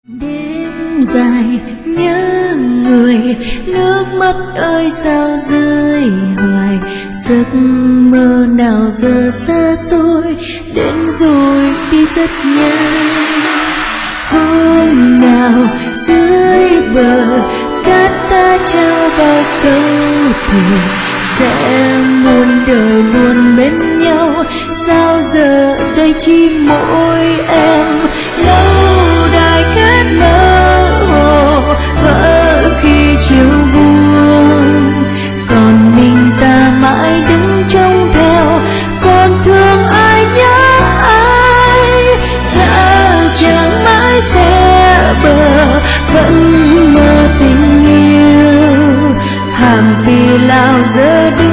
Đêm dài nhớ người, nước mắt ơi sao rơi hoài. Giấc mơ nào giờ xa xôi, đến rồi đi rất nhanh. Hôm nào dưới bờ cát ta trao bao câu thề, sẽ muôn đời luôn bên nhau. Sao giờ đây chỉ mỗi em, lâu đài khát mơ hồ vỡ khi chiều buông. Còn mình ta mãi đứng trông theo, còn thương ai nhớ ai. Dạ chẳng mãi sẽ bờ, vẫn mơ tình yêu. Hàng vì lao giờ đứng